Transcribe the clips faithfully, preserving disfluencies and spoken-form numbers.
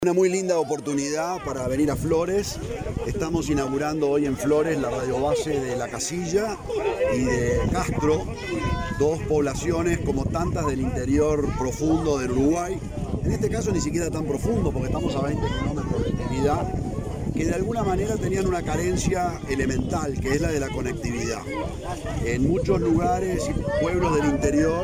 Una muy linda oportunidad para venir a Flores. Estamos inaugurando hoy en Flores la radiobase de La Casilla y de Castro, dos poblaciones como tantas del interior profundo del Uruguay. En este caso ni siquiera tan profundo, porque estamos a veinte kilómetros de actividad, que de alguna manera tenían una carencia elemental, que es la de la conectividad. En muchos lugares y pueblos del interior,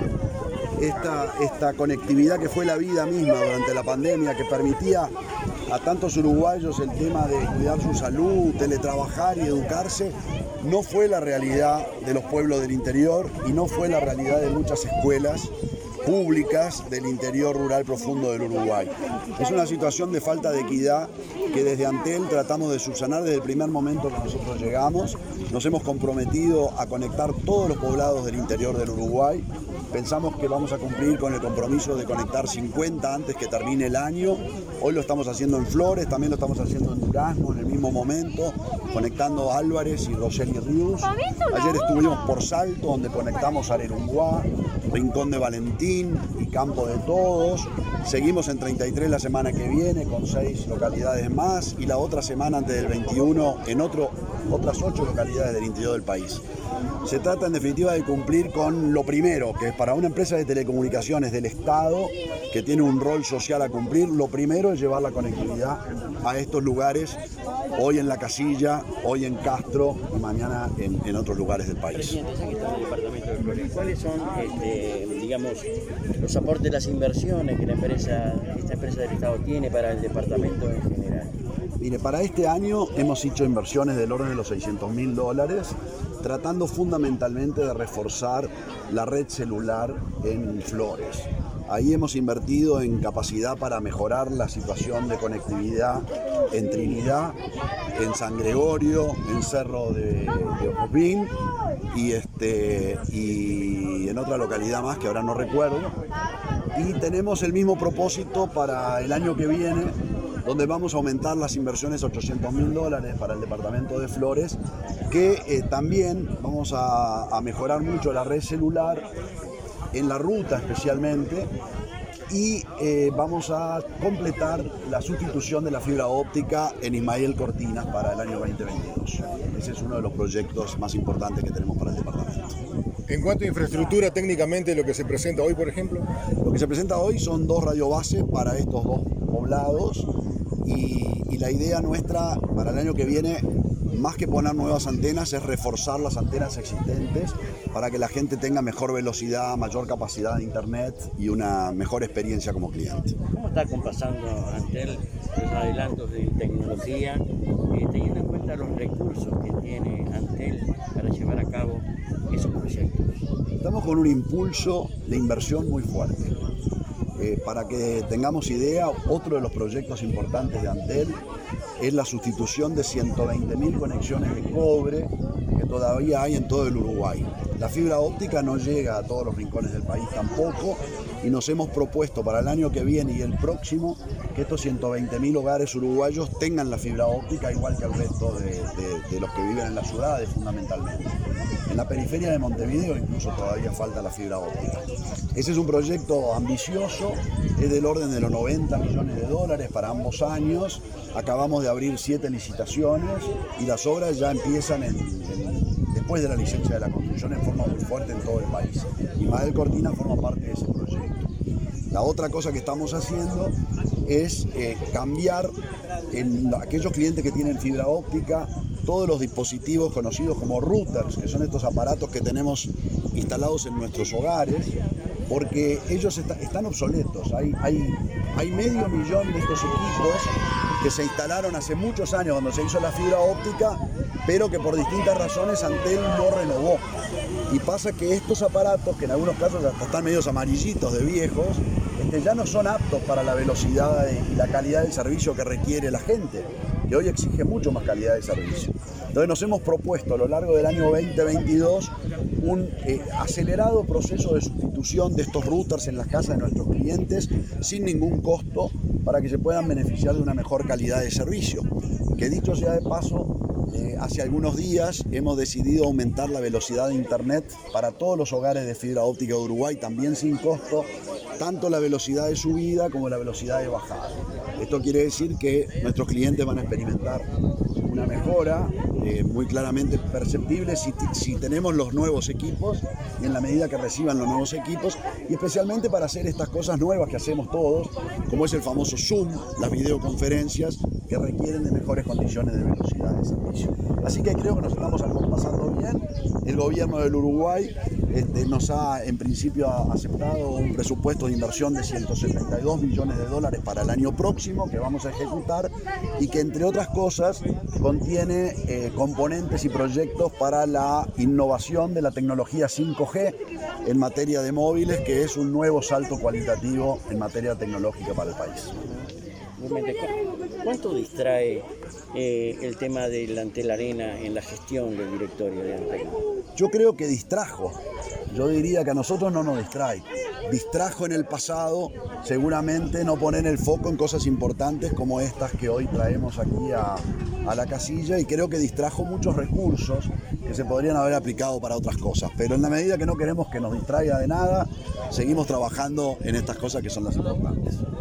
Esta, esta conectividad que fue la vida misma durante la pandemia, que permitía a tantos uruguayos el tema de cuidar su salud, teletrabajar y educarse, no fue la realidad de los pueblos del interior y no fue la realidad de muchas escuelas públicas del interior rural profundo del Uruguay. Es una situación de falta de equidad que desde Antel tratamos de subsanar desde el primer momento que nosotros llegamos. Nos hemos comprometido a conectar todos los poblados del interior del Uruguay. Pensamos que vamos a cumplir con el compromiso de conectar cincuenta antes que termine el año. Hoy lo estamos haciendo en Flores, también lo estamos haciendo en Durazno en el mismo momento, conectando Álvarez y Roseli Ríos. Ayer estuvimos por Salto, donde conectamos Arerunguá, Rincón de Valentín y Campo de Todos. Seguimos en treinta y tres la semana que viene con seis localidades más y la otra semana antes del veintiuno en otro, otras ocho localidades del interior del país. Se trata en definitiva de cumplir con lo primero, que es para una empresa de telecomunicaciones del Estado, que tiene un rol social a cumplir, lo primero es llevar la conectividad a estos lugares, hoy en La Casilla, hoy en Castro y mañana en, en otros lugares del país. Presidente, ya que está en el departamento de Flores, ¿cuáles son este, digamos, los aportes, las inversiones que la empresa, esta empresa del Estado tiene para el departamento en general? Mire, para este año hemos hecho inversiones del orden de los seiscientos mil dólares, tratando fundamentalmente de reforzar la red celular en Flores. Ahí hemos invertido en capacidad para mejorar la situación de conectividad en Trinidad, en San Gregorio, en Cerro de, de Ocopín y, este, y en otra localidad más que ahora no recuerdo. Y tenemos el mismo propósito para el año que viene, donde vamos a aumentar las inversiones a ochocientos mil dólares para el departamento de Flores, que eh, también vamos a, a mejorar mucho la red celular, en la ruta especialmente, y eh, vamos a completar la sustitución de la fibra óptica en Ismael Cortinas para el año veinte veintidós. Ese es uno de los proyectos más importantes que tenemos para el departamento. En cuanto a infraestructura, técnicamente lo que se presenta hoy, por ejemplo. Lo que se presenta hoy son dos radiobases para estos dos poblados y, y la idea nuestra para el año que viene, más que poner nuevas antenas, es reforzar las antenas existentes para que la gente tenga mejor velocidad, mayor capacidad de internet y una mejor experiencia como cliente. ¿Cómo está compasando Antel los adelantos de tecnología, eh, teniendo en cuenta los recursos que tiene Antel para llevar a cabo esos proyectos? Estamos con un impulso de inversión muy fuerte. Eh, para que tengamos idea, otro de los proyectos importantes de Antel es la sustitución de ciento veinte mil conexiones de cobre que todavía hay en todo el Uruguay. La fibra óptica no llega a todos los rincones del país tampoco y nos hemos propuesto para el año que viene y el próximo que estos ciento veinte mil hogares uruguayos tengan la fibra óptica igual que el resto de, de, de los que viven en las ciudades fundamentalmente. En la periferia de Montevideo incluso todavía falta la fibra óptica. Ese es un proyecto ambicioso, es del orden de los noventa millones de dólares para ambos años. Acabamos de abrir siete licitaciones y las obras ya empiezan en, en, después de la licencia de la construcción en forma muy fuerte en todo el país. Ismael Cortina forma parte de ese proyecto. La otra cosa que estamos haciendo es eh, cambiar en aquellos clientes que tienen fibra óptica todos los dispositivos conocidos como routers, que son estos aparatos que tenemos instalados en nuestros hogares, porque ellos está, están obsoletos. Hay, hay, hay medio millón de estos equipos que se instalaron hace muchos años cuando se hizo la fibra óptica, pero que por distintas razones Antel no renovó. Y pasa que estos aparatos, que en algunos casos hasta están medios amarillitos de viejos, este, ya no son aptos para la velocidad y la calidad del servicio que requiere la gente, que hoy exige mucho más calidad de servicio. Entonces nos hemos propuesto a lo largo del año veinte veintidós un eh, acelerado proceso de sustitución de estos routers en las casas de nuestros clientes sin ningún costo para que se puedan beneficiar de una mejor calidad de servicio. Que dicho sea de paso, eh, hace algunos días hemos decidido aumentar la velocidad de internet para todos los hogares de fibra óptica de Uruguay, también sin costo, tanto la velocidad de subida como la velocidad de bajada. Esto quiere decir que nuestros clientes van a experimentar una mejora eh, muy claramente perceptible si, si tenemos los nuevos equipos y en la medida que reciban los nuevos equipos, y especialmente para hacer estas cosas nuevas que hacemos todos, como es el famoso Zoom, las videoconferencias que requieren de mejores condiciones de velocidad de servicio. Así que creo que nos estamos acompasando bien. El gobierno del Uruguay este, nos ha en principio aceptado un presupuesto de inversión de ciento setenta y dos millones de dólares para el año próximo que vamos a ejecutar y que entre otras cosas contiene eh, componentes y proyectos para la innovación de la tecnología cinco G en materia de móviles, que es un nuevo salto cualitativo en materia tecnológica para el país. ¿Cuánto distrae eh, el tema de la Antel Arena en la gestión del directorio de Antel? Yo creo que distrajo. Yo diría que a nosotros no nos distrae. Distrajo en el pasado, seguramente no poner el foco en cosas importantes como estas que hoy traemos aquí a, a la casilla, y creo que distrajo muchos recursos que se podrían haber aplicado para otras cosas. Pero en la medida que no queremos que nos distraiga de nada, seguimos trabajando en estas cosas que son las importantes.